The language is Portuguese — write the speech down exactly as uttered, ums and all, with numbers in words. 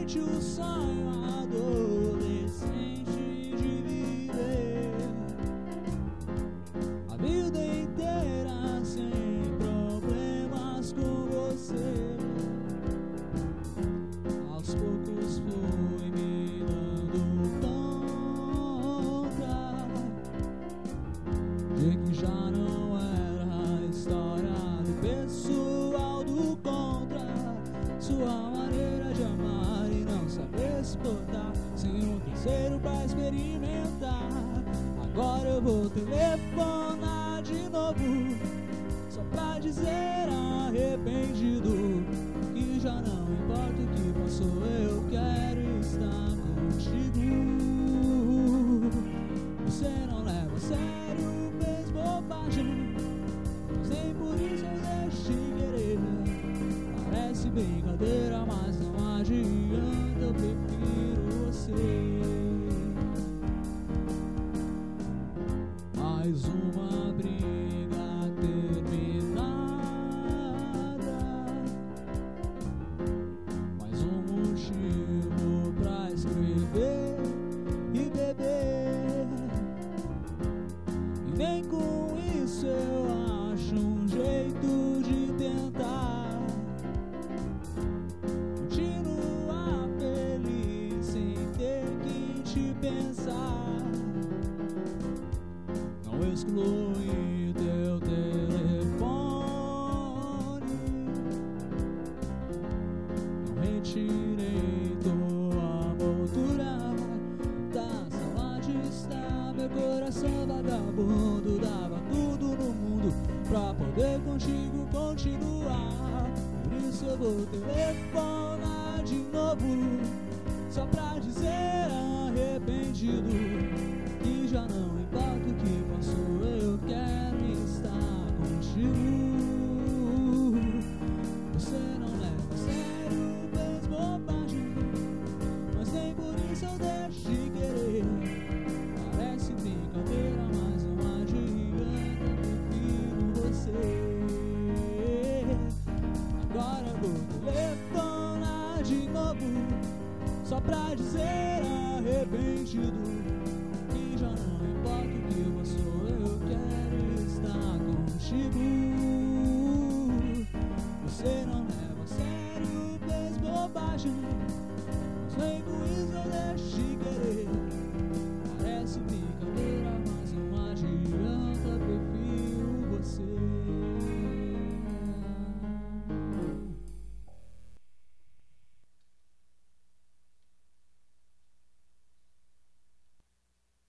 somente o sonho adolescente de viver a vida inteira sem problemas com você. Aos poucos fui me dando conta de que já não era a história do pessoal do contra. Sua maneira de amar e não saber se portar, sem um terceiro pra experimentar. Agora eu vou telefonar de novo, só pra dizer arrependido que já não importa o que passou, eu quero estar contigo. Você não leva a sério, fez bobagem, mas nem por isso eu deixo de querer. Parece brincadeira, mas não adianta, eu prefiro você. Mais uma briga terminada, mais um motivo pra escrever e beber. E nem com isso eu acho um jeito de tentar continuar feliz sem ter que te pensar. Não exclui teu telefone, não retirei tua moldura. Da saudade está meu coração vagabundo. Dava tudo no mundo pra poder contigo continuar. Por isso eu vou telefonar de novo, só pra dizer arrependido que já não importa o que passou, eu quero estar contigo. Você não leva a sério, fez bobagem, mas nem por isso eu deixo de querer. Parece brincadeira, mas não adianta, eu prefiro você. Agora eu vou telefonar de novo, só pra dizer arrependido que já não importa o que passou, eu quero estar contigo. Você não leva a sério, fez bobagem, mas nem com isso eu deixo de querer.